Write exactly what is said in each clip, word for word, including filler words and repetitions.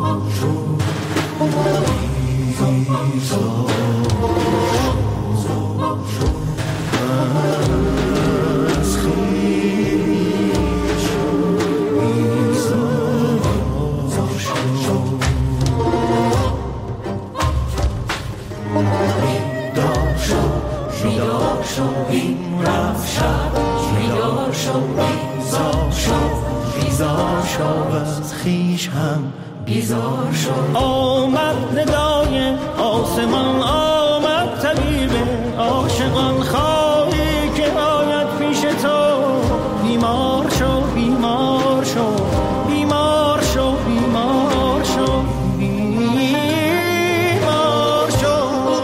بیزار شد. آمد ندای آسمان، آمد طبیب عاشقان، خواهی که آید پیش تو. بیمار شو بیمار شو بیمار شو بیمار شو بیمار شو.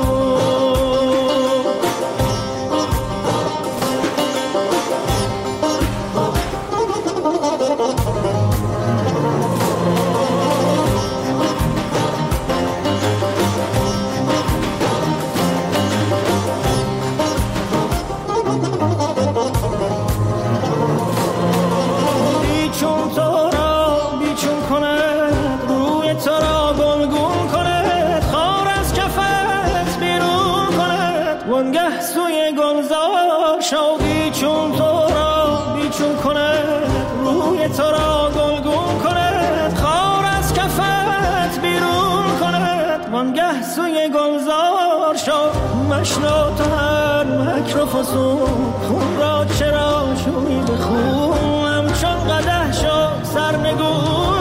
وانگه سوی گلزار شادی چون تو را بیچون کند، روی تو را گلگون کند، خار از کفت بیرون کند. وانگه سوی گلزار شاد مشنا تو هر مکر و فسون، خون را چرا شوی به خون، همچون قدح شد سرنگون.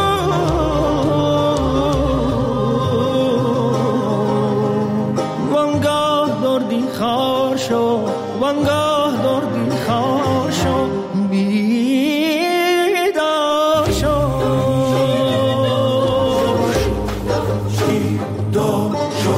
خار شو وانگاه دردی خار شو بیدار شو بیدار شو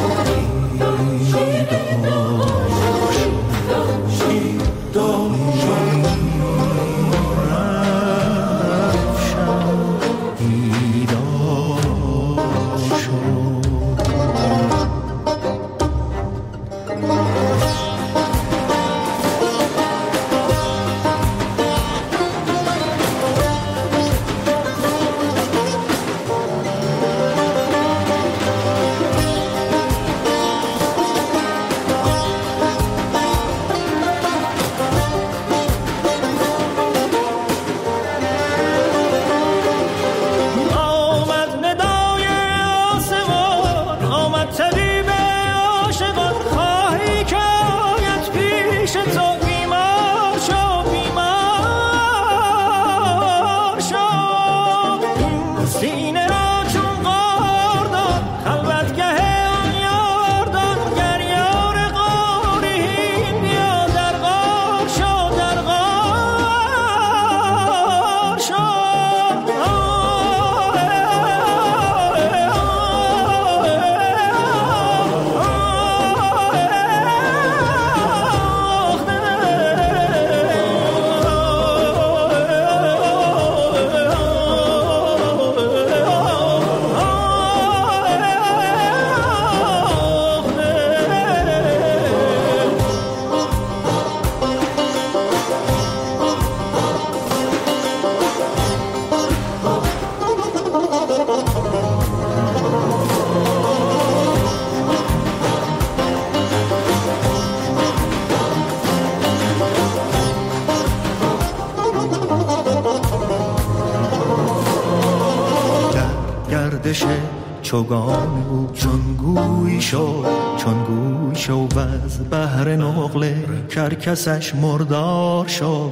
چوگان بود چون گوی شو چون گوی شو و از بحر نقله کرکسش مردار شو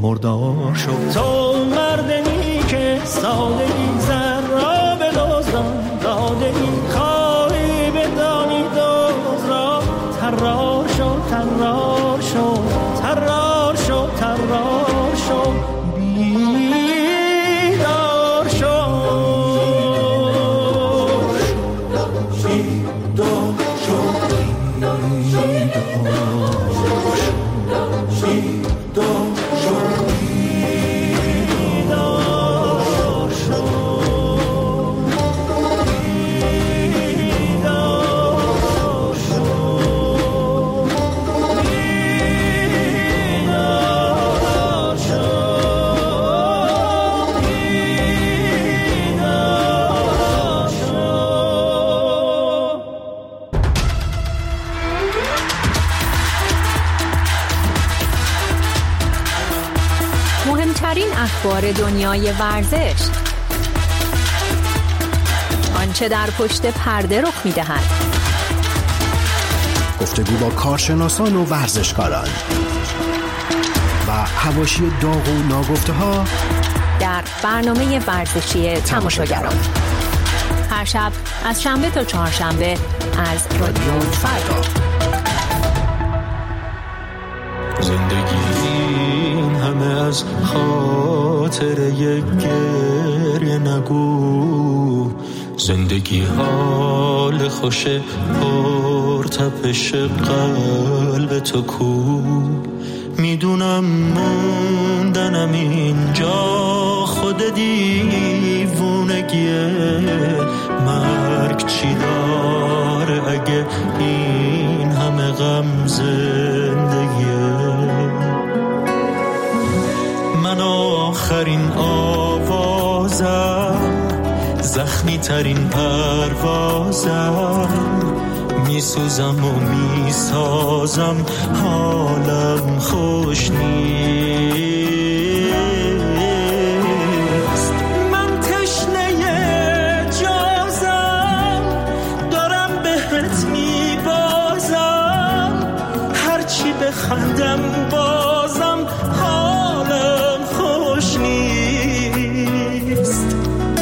مردار شو. تو مردنی که سادگی زر را به دزدان دادگی، خواهی بدانی دوز را ترار شو ترار شو ترار شو ترار شو بیدار شو. بیدار شو اخبار دنیای ورزش، آنچه در پشت پرده رخ می‌دهد، گفتگو با کارشناسان و ورزشکاران و حواشی داغ و ناگفته ها در برنامه ورزشی تماشاگران. هر شب از شنبه تا چهارشنبه از رادیو فردا. زندگی این همه از خاطر یک گریه نگو، زندگی حال خوش پر تپش قلب تو کو. میدونم موندنم اینجا خود دیوونگیه، مرگ چی داره اگه این همه غم زندگیه. من آخرین آوازم، زخمی ترین پروازم، میسوزم و میسازم، حالم خوش نیست. من تشنه جازم، دارم بهت میبازم، هرچی بخندم بازم حالم خوش نیست.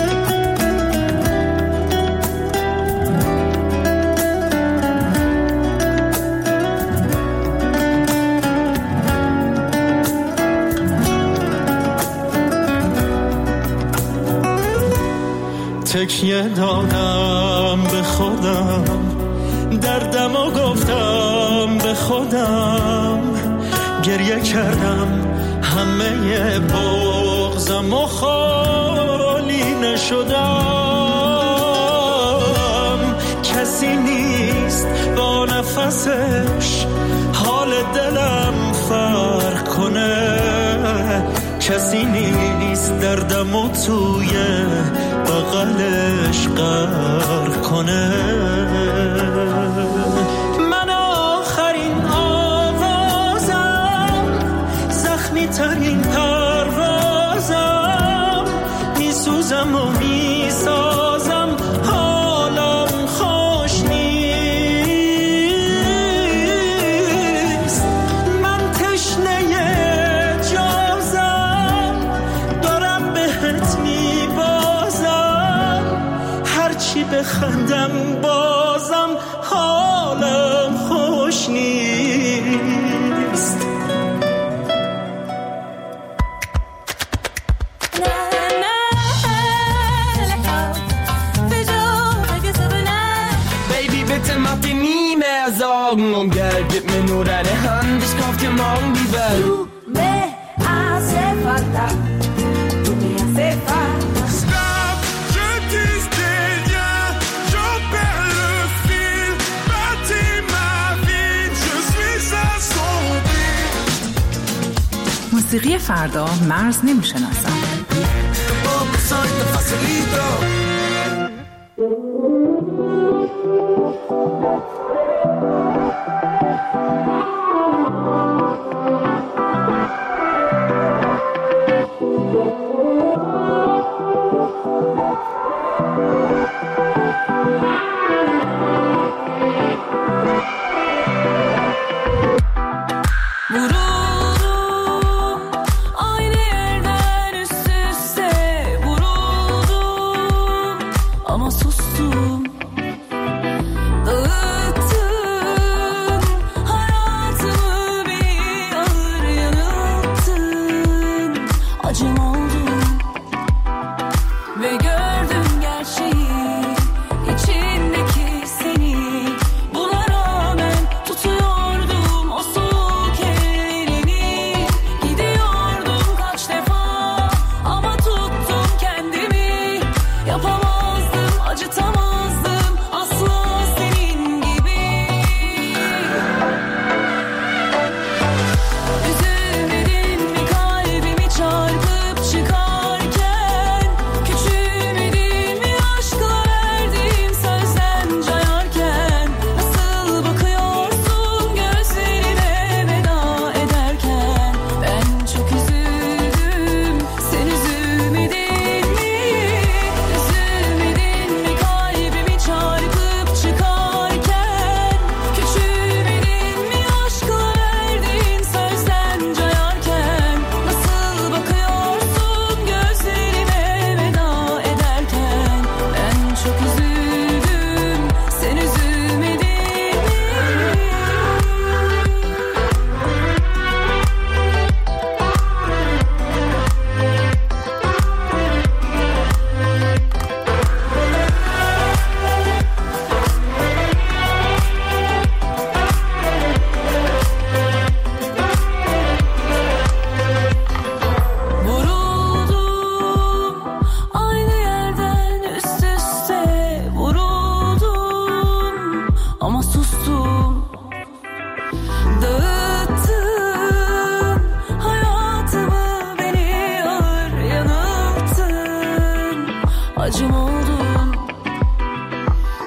تکیه دادم به خودم، دردم و گفتم به خودم، گریه کردم همه بغضم و خالی نشدم. کسی نیست با نفسش حال دلم فرق کنه، کسی نیست دردمو توی بغلش غرق کنه. من آخرین آوازم، زخمی ترین پروازم، میسوزم و میسازم، حالم خوش نیست. من تشنه جازم، دارم بهت میبازم، هرچی بخندم بازم حالم خوش نیست. Baby, bitte mach dir nie mehr Sorgen um Geld, gib mir nur deine Hand, ich kauf dir morgen die Welt. Du me hace falta, tu me hace falta. Stop, je dis des liens, j'en perds le fil, bâtis ma vie, je suis assombri. موسیقی فردا مرز نمیشناسم. Poco soy tan facilito. Vuruldum aynı yerden üst üste, vuruldum ama sustum. Dağıttın hayatımı, bir ağır yanılttın, acım oldum ve gördüm gerçeği, içindeki seni. Buna rağmen tutuyordum o soğuk ellerini, gidiyordum kaç defa ama tuttum kendimi. Yapamazdım, acıtamazdım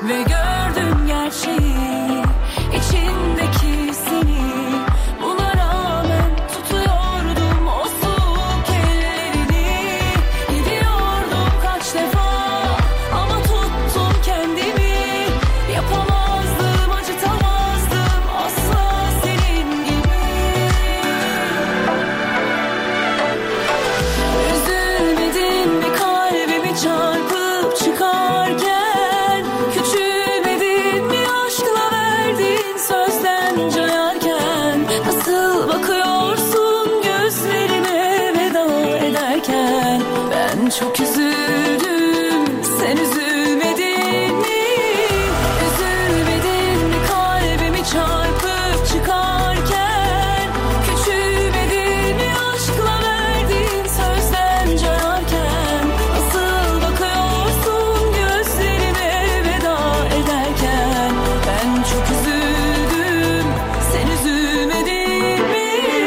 ve gördüm gerçeği, içindeki seni. Buna rağmen tutuyordum o soğuk ellerini. Gidiyordum kaç defa ama tuttum kendimi. Yapamazdım, acıtamazdım asla senin gibi. Üzülmedin mi kalbimi çarpıp çıkarken? Küçülmedin mi aşkla verdiğin sözden cayarken? Nasıl bakıyorsun gözlerime veda ederken? Ben çok üzüldüm, sen üzülmedin mi? Üzülmedin mi kalbimi çarpıp çıkarken? Küçülmedin mi aşkla verdiğin sözden cayarken? Nasıl bakıyorsun gözlerime veda ederken? Ben çok üzüldüm, sen üzülmedin mi?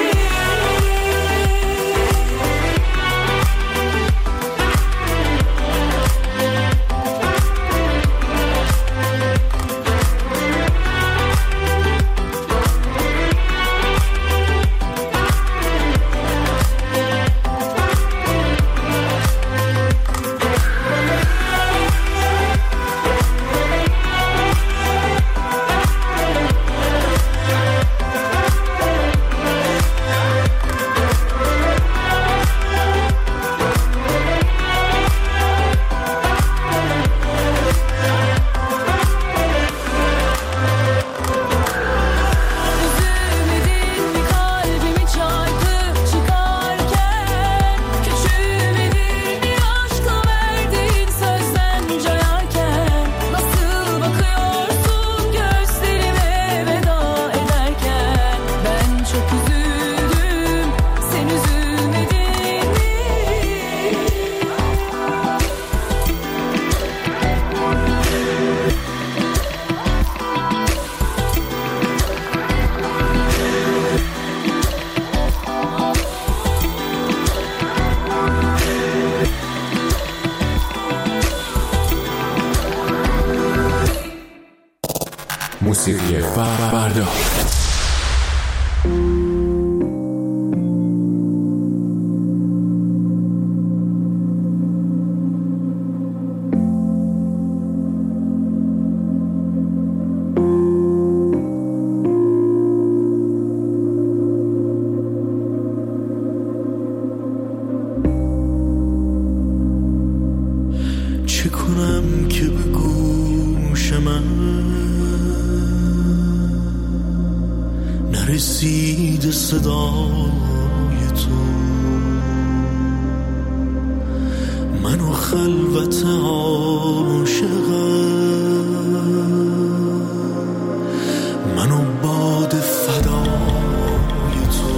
Üzülmedin mi kalbimi çarpıp çıkarken? Küçülmedin mi aşkla verdiğin sözden cayarken? Nasıl bakıyorsun gözlerime veda ederken? Ben çok üzüldüm, sen üzülmedin mi? موسیقی فردا. چه کنم که به گوش من نرسید صدای تو؟ من و خلوت عاشقم، من و باد فدای تو.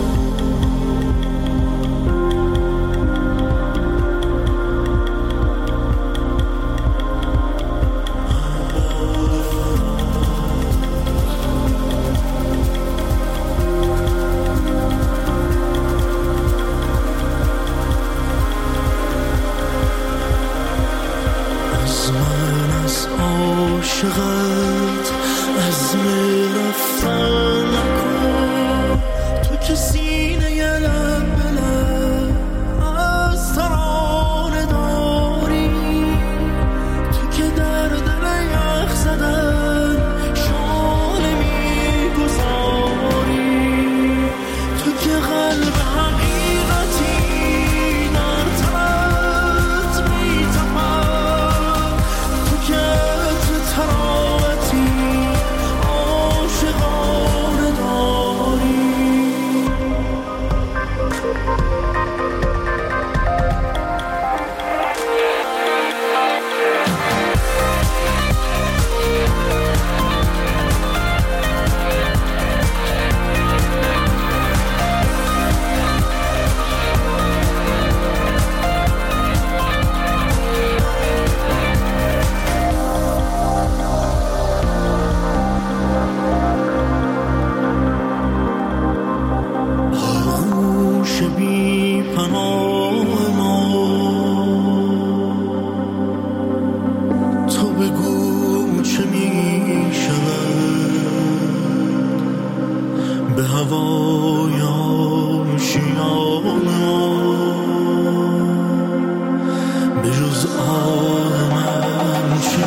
از من از عاشقت عزم رفتن نکن، تو که سینه لب به لب از ترانه داری، تو که در دل یخ زدن شانه میگذاری، تو که قلب حقیقتی در تنت میتپد، تو که عطر تراوتی عاشقانه چه می شود به هوای آشیانه به جز آه من چه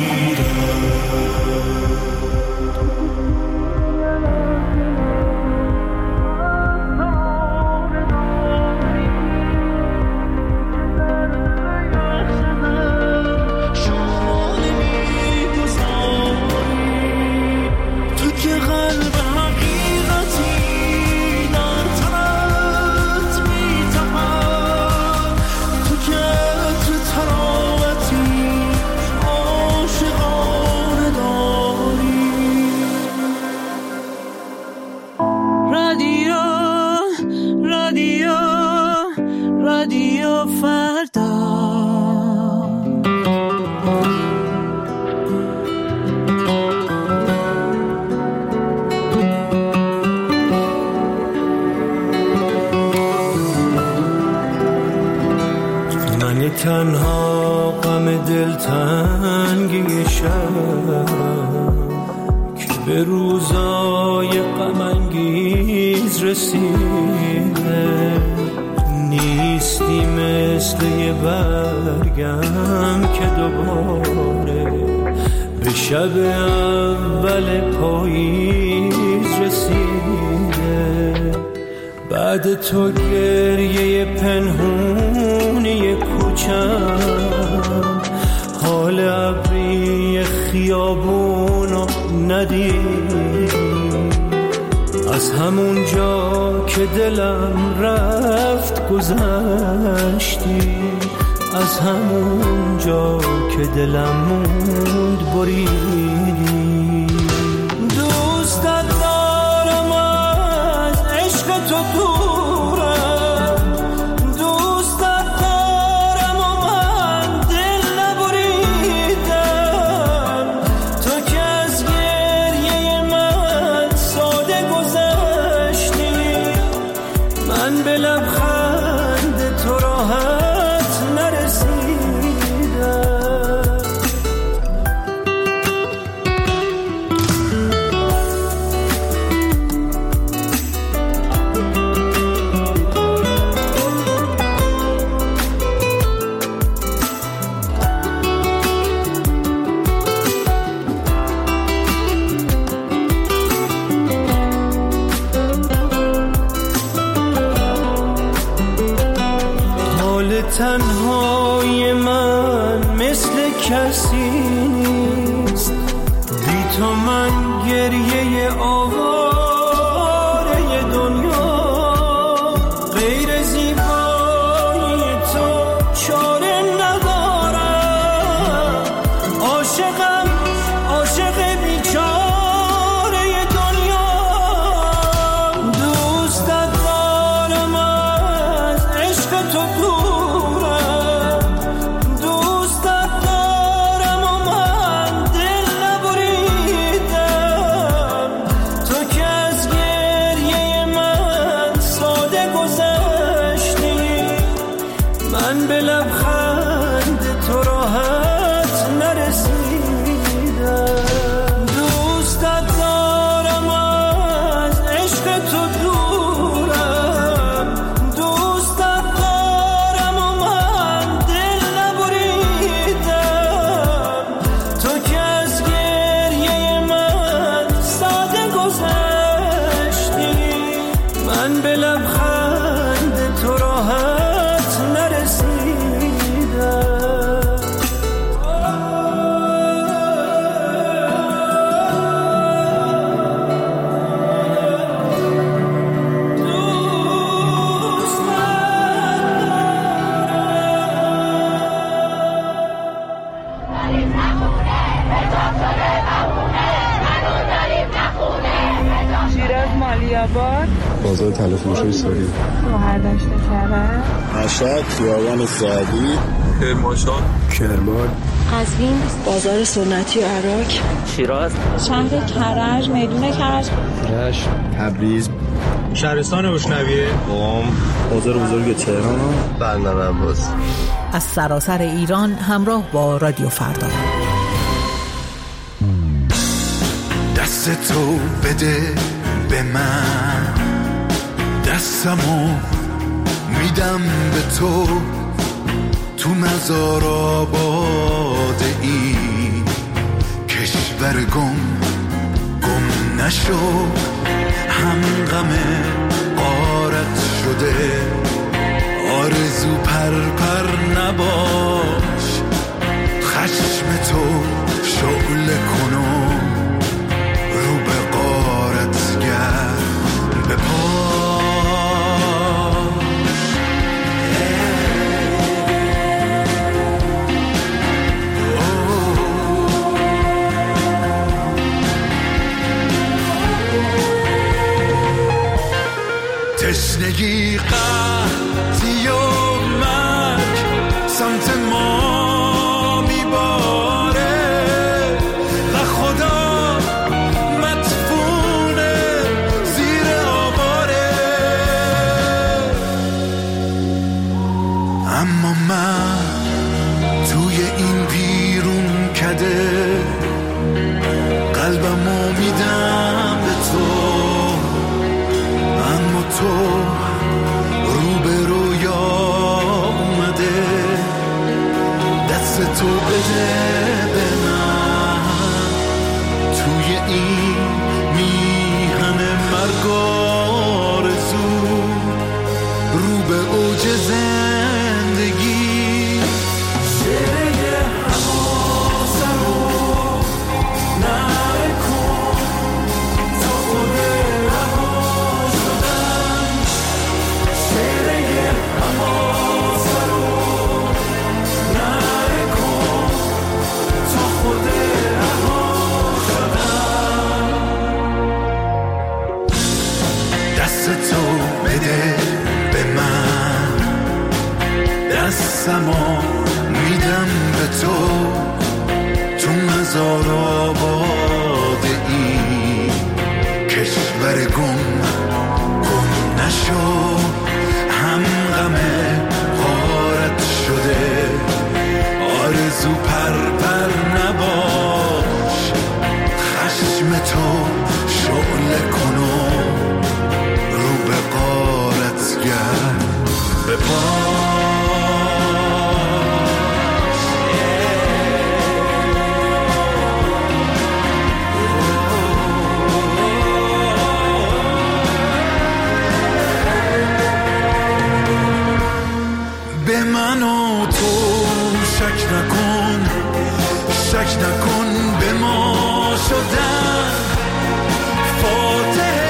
تنها غم دلتنگی شب که به روزای غم انگیز رسیده نیستی مثل یه برگم که دوباره به شب اول پاییز رسیده بعد تو گریه پنهونی کوچم حال ابری خیابونو ندیدی از همون جا که دلم رفت گذشتی از همون جا که دلم موند بریدی دوستت دارم از عشق تو دورم دوستت دارم و من دل نبریدم تو که از گریه من ساده گذشتی من به لبخند تو راحت نرسیدم تنهای من مثل کسی نیست بی تو من گریه آواره دنیا غیر زیبایی تو چاره ندارم عاشقم عاشق بیچاره دنیا دوستت دارم از عشق تو دور به لبخند تو راحت نرسیدم دوستت دارم از عشق تو دورم دوستت دارم و من دل نبریدم تو که از گریه من ساده گذشتی من به لبخند تو راحت نرسیدم بازار تلفروشی سوری مهردشت کرد مشهد خیابان سعدی کرمانشاه کرمان قزوین بازار سنتی و عراق شیراز شهر کرج میدون کرج رشت تبریز شهرستان اشنویه قم بازار بزرگ تهران بندر عباس از سراسر ایران همراه با رادیو فردا دست تو بده به من، دستمو میدم به تو، تو مزار آباد این کشور گم گم نشو، هم غم غارت شده آرزو پر پر نباش، خشم تو شعله کنو رو به غارت گرد به پا. تشنگی قحطی و مرگ سمت ما میباره و خدا مدفونه زیر آواره، اما من توی این بیرون کده قلبمو میدم به تو، اما تو رو به رویا اومده، دست تو بده به من، توی این میهن مرگ آرزو رو به اوج زندگی. شعله حواسه رو نکن تا خود رها شدن، شعله حواسه رو نکن تا خود رها شدن، دست تو بده به من، دستمو میدم به تو، تو مزار آباد این کشور گم گم نشو، هم غم غارت شده آرزو پر پر نباش، خشم تو شعله کنو رو به غارت گرد به پا. به من و تو شک نکن، شک نکن به ما شدن، فاتح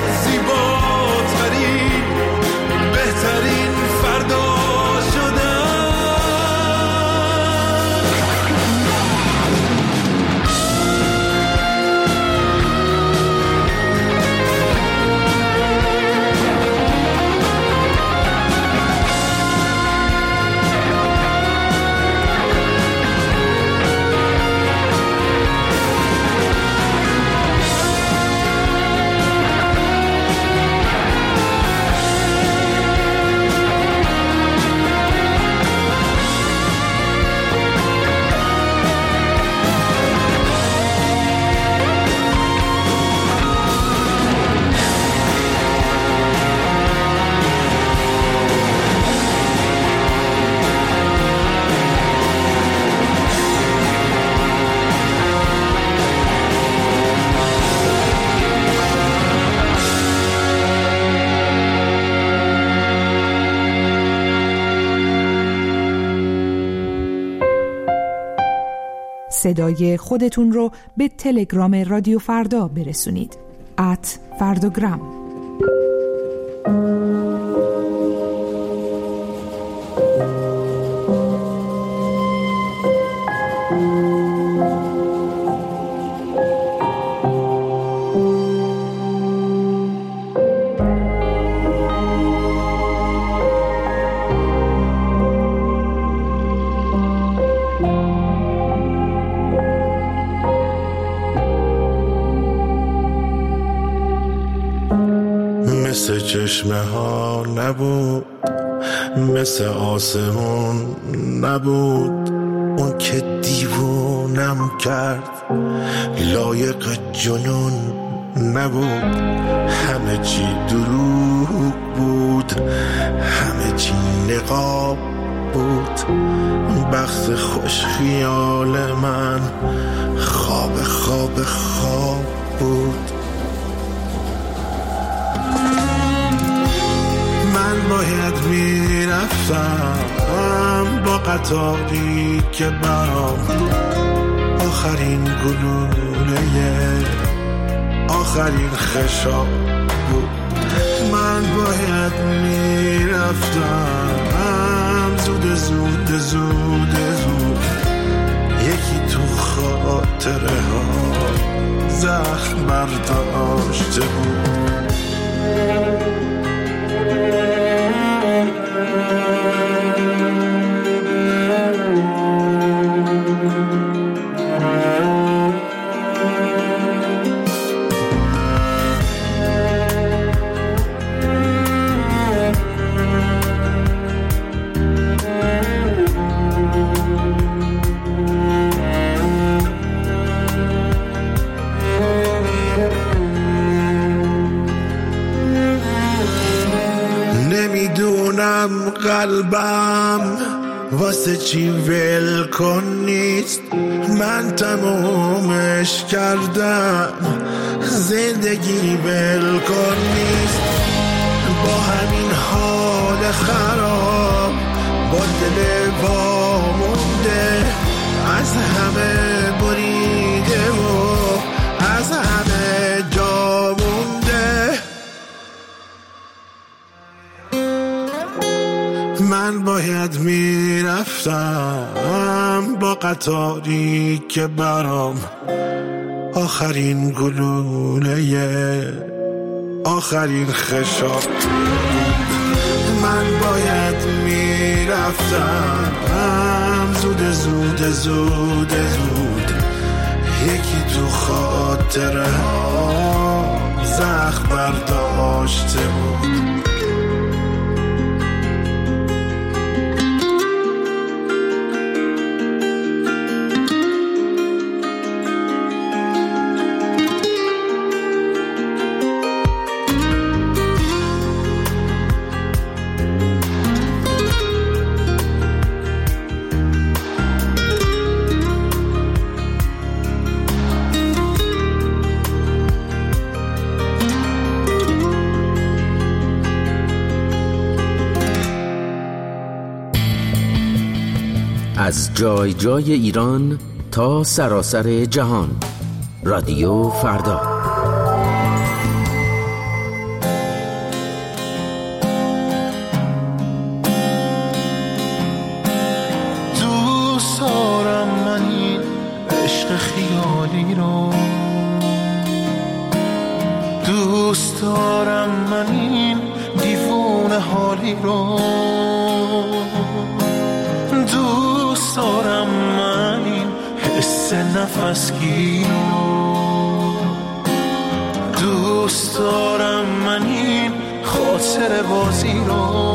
زیباترین بهترین فردا شدن. صدای خودتون رو به تلگرام رادیو فردا برسونید. ات فردوگرام. مثل چشمه ها نبود، مثل آسمون نبود، اون که دیوونه دیوونم کرد، لایق جنون نبود، همه چی دروغ بود، همه چی نقاب بود، بخت خوش خیال من خواب خواب خواب بود. من باید میرفتم با قطاری که برام آخرین گلوله آخرین خشاب بود. من باید میرفتم زود زود زود زود، یکی تو خاطره ها زخم برداشته بود. قلبم واسه چی ول کن نیست، من تمومش کردم، زندگی ول کن نیست. با همین حال خراب، با دل وامونده، از همه بریده و از همه جا مونده. من باید میرفتم با قطاری که برام آخرین گلوله آخرین خشاب. من باید میرفتم زود زود زود زود، یکی تو خاطره ها زخم برداشته بود. از جای جای ایران تا سراسر جهان، رادیو فردا. دوست دارم من این عشق خیالی رو، دوست دارم من این دیوونه حالی رو، دوست دارم من این حس نفسگیر رو، دوست دارم من این خاطر بازی رو.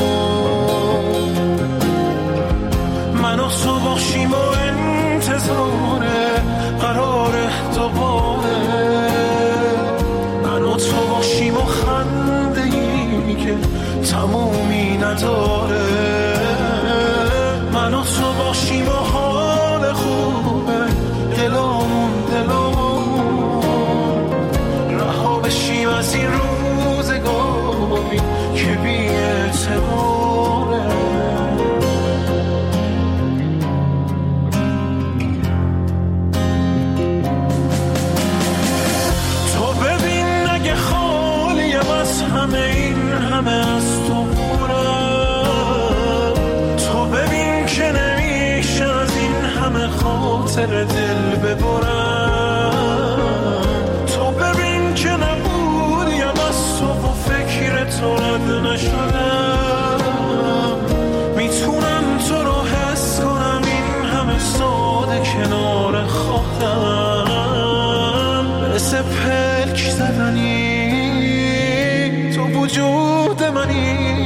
من و تو باشیم و انتظار قرار دوباره، من و تو باشیم و خنده ای که تمومی نداره، من و تو باشیم و حال خوبه دلامون دلامون، رها بشیم از این روزگاری که بی اعتباره. تو ببین اگه خالیم از همه این همه از تو پورم، تو ببین که نمیشه از این همه خاطر دل ببرم، تو ببین که نبودیم از تو و فکر تو رد نشدم، میتونم تو رو حس کنم این همه ساده کنار خودم، مثل پلک زدنی تو وجود منی.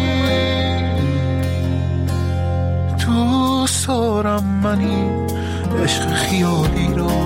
دوست دارم منی عشق خیالی رو،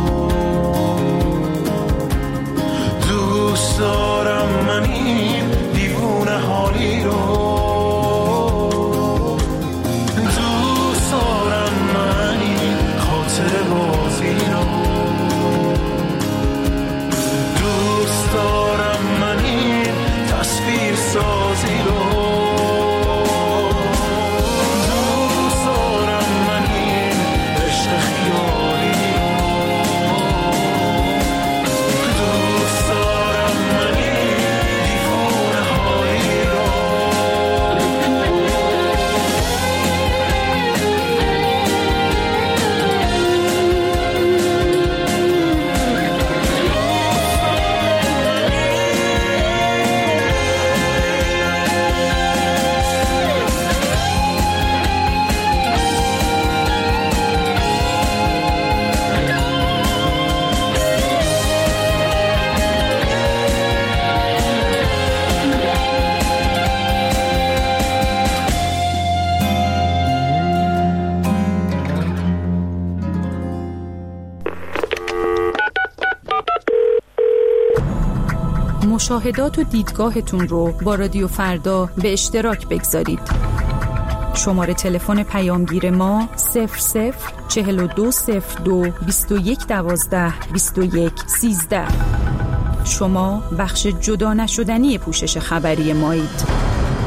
مشاهدات و دیدگاهتون رو با رادیو فردا به اشتراک بگذارید. شماره تلفن پیامگیر ما صفر صفر چهل و دو صفر دو بیست و یک دوازده بیست و یک سیزده. شما بخش جدا نشدنی پوشش خبری مایید.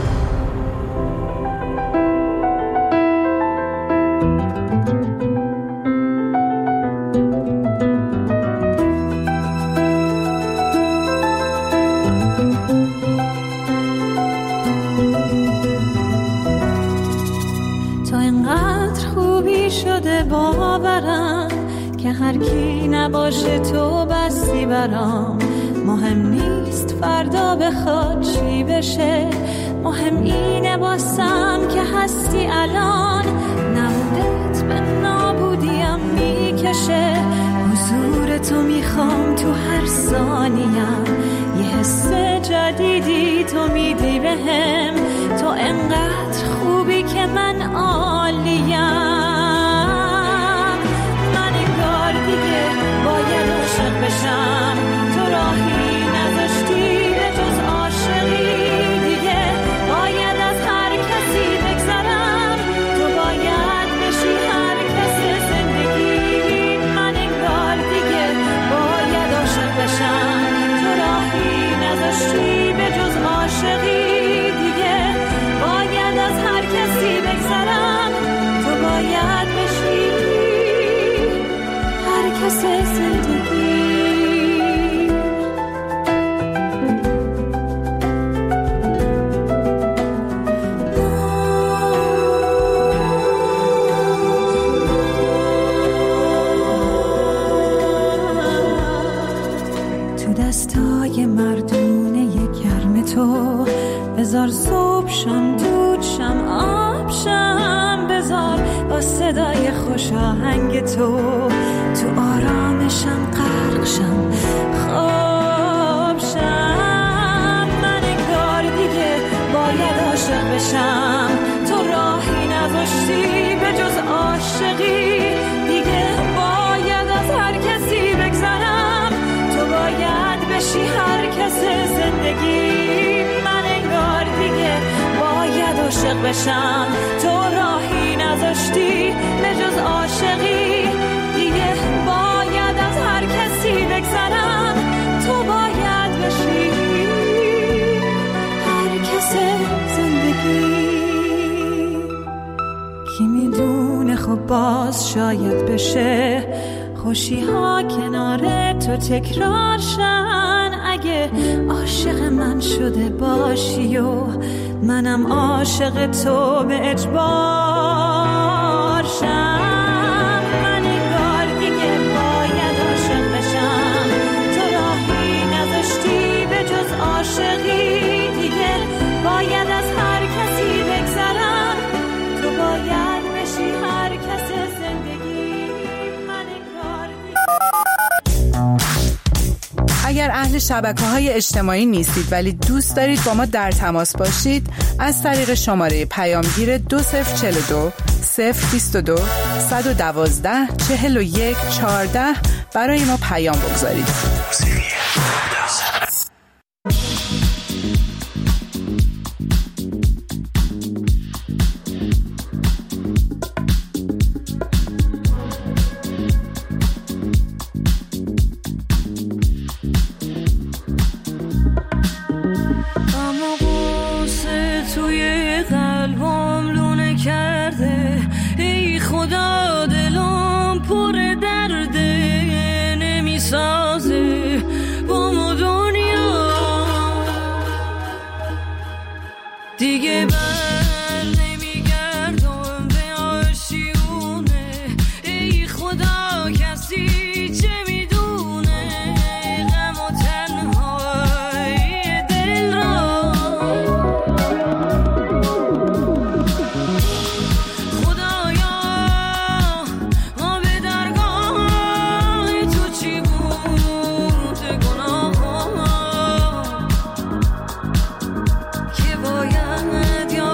باورم که هر کی نباشه تو بسی برام. مهم نیست فردا بخواد چی بشه، مهم اینه باسم که هستی الان. نبودت به نابودیم میکشه، حضور تو میخوام تو هر ثانیم. یه حس جدیدی تو میدی بهم، تو انقدر خوبی که من عالیم. باید عاشق بشم، تو راهی نذاشتی به جز عاشقی دیگه. باید از هر کسی بگذرم، تو باید بشی هر کس زندگی. من انگار دیگه باید عاشق بشم، تو راهی نذاشتی به جز عاشقی دیگه. باید از هر کسی بگذرم، تو باید بشی کس زندگی. تو دستای مردونه گرم تو بذار صبح شم، دود شم، آب شم. بذار با صدای خوش آهنگ تو تو آرامشم غرق شم، خواب شم. من انگار دیگه باید عاشق بشم، تو راهی نذاشتی به جز عاشقی دیگه. باید از هر کسی بگذرم، تو باید بشی هر کس زندگی. من انگار دیگه باید عاشق بشم، تو راهی نذاشتی به جز عاشقی دیگه. باید از هر کسی بگذرم، تو باید بشی هر کس زندگی. کی میدونه خب باز شاید بشه خوشی ها کنار تو تکرار شن. اگه عاشق من شده باشی و منم عاشق تو به اجبار شم. عاشقی دیگه باید از هر کسی بگذرم، تو باید بشی هر کس زندگی. من کار اگر اهل شبکه‌های اجتماعی نیستید ولی دوست دارید با ما در تماس باشید، از طریق شماره پیامگیر دو صفر چهل و دو صفر بیست و دو صد و دوازده چهل و یک چهارده برای ما پیام بگذارید. دیگه بر نمیگردم به آشیونه. ای خدا کسی چه میدونه غم و تنهایی دل را. خدایا ما به درگاه تو چی بود گناه که باید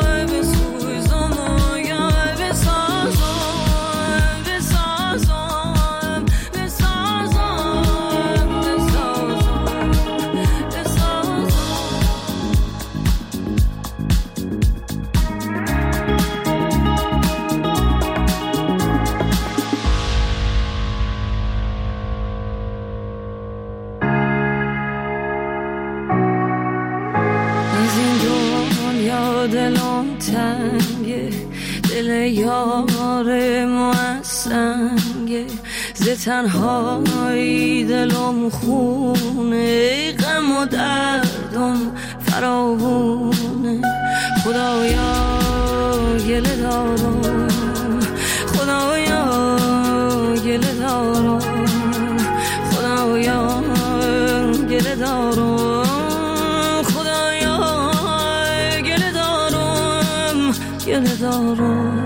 و دلم تنگه، دل یار ما سنگه، ز تنهایی دلم خونه، غم و دردم فراوونه. خدایا گله دارم، خدایا گله دارم، خدایا گله دارم، خدایا گله دارم، گله دارم.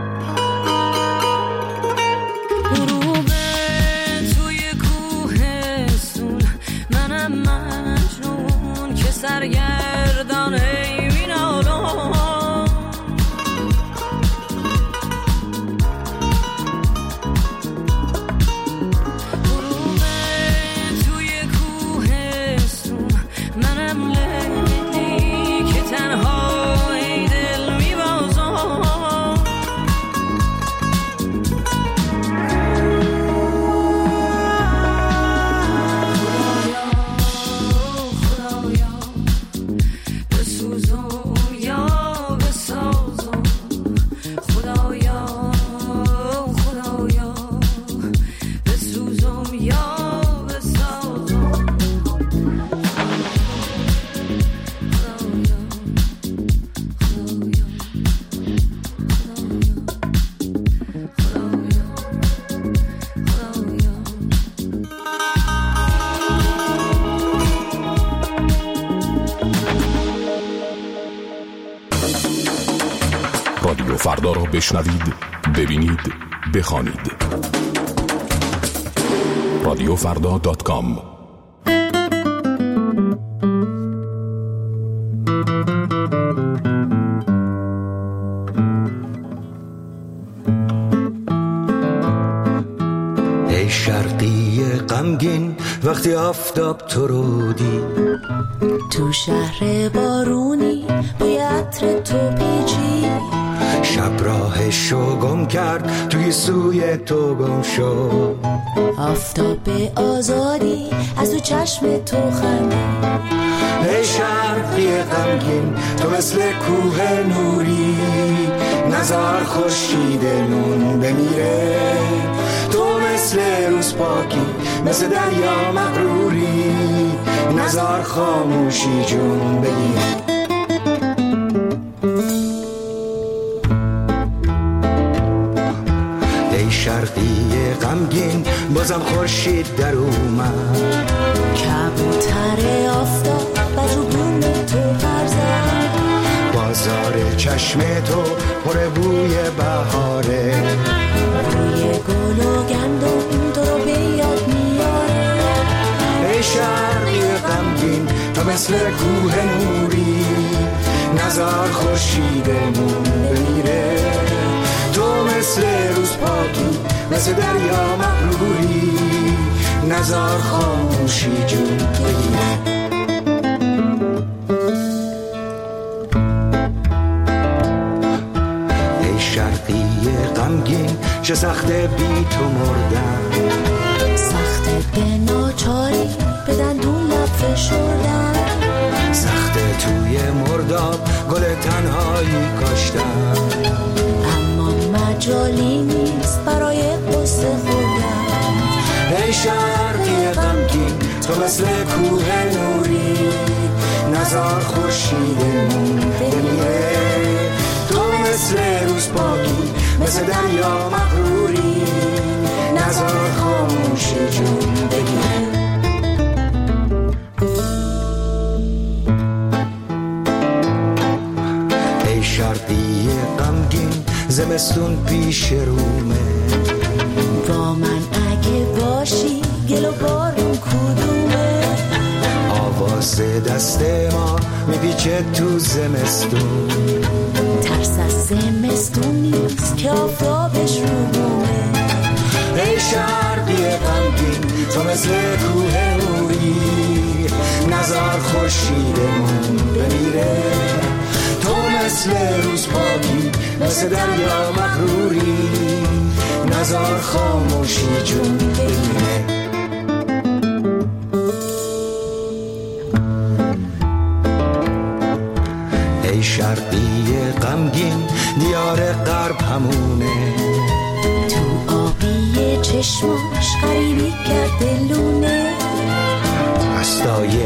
غروب توی کوهستون، منم مجنون که سرگردان این عالم. رادیو فردا را بشنوید، ببینید، بخوانید. رادیو فردا دات کام. ای شرقی غمگین وقتی آفتاب تو رو دید، تو شهر بارونی بوی عطر تو پیچی، شب راهشو گم کرد توی سوی تو گم شد، آفتاب آزادی از تو چشم تو خندید. ای شرقی غمگین تو مثل کوه نوری، نزار خورشید نون بمیره، تو مثل روز پاکی مثل دریا مغروری، نزار خاموشی جون بگیر. ای شرقی غمگین بازم خورشید در اومد، کبوتر آفتاب بر رو بوم تو پر زد، بازار چشم تو پر بوی بهاره، بوی گل و گندم تو رو به یاد میاره. ای شرقی غمگین تو مثل کوه نوری، نزار خورشیدمون بمیره، تو مثل روز پاکی مثل دریا مغروری، نزار خاموشی جون بگیره. ای شرقی غمگین چه سخته بی تو مردن، سخته به ناچاری به دندون لب فشردن، سخته توی مرداب گل تنهایی کاشتن، اما مجالی نیست برای قصه خوردن. ای شرقی غمگین تو مثل کوه نوری، نزار خورشیدمون بمیره، تو مثل روز پاکی مثل دریا مغروری، نزار خاموشی جون بگیره. ای شرقی غمگین زمستون پیش رومه، با من اگه باشی گل و بارون کدومه، آواز دست ما میپیچه تو زمستون، ترس از زمستون نیست که آفتابش رو بومه. ای شرقی غمگین تو مثل کوه نوری، نزار خورشیدمون بمیره، تو مثل روز پاکی مثل دریا مغروری، نزار خاموشی جون بگیره. ای شرقی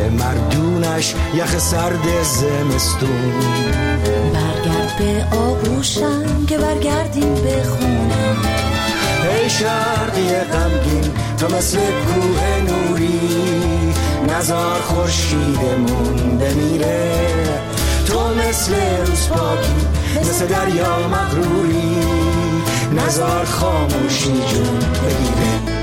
مردونش یخ سرد زمستون. برگرد به آغوشم که برگردیم به خونه. ای شرقی غمگین تو مثل کوه نوری، نزار خورشیدمون بمیره. تو مثل روز پاکی مثل دریا مغروری، نزار خاموشی جون بگیره.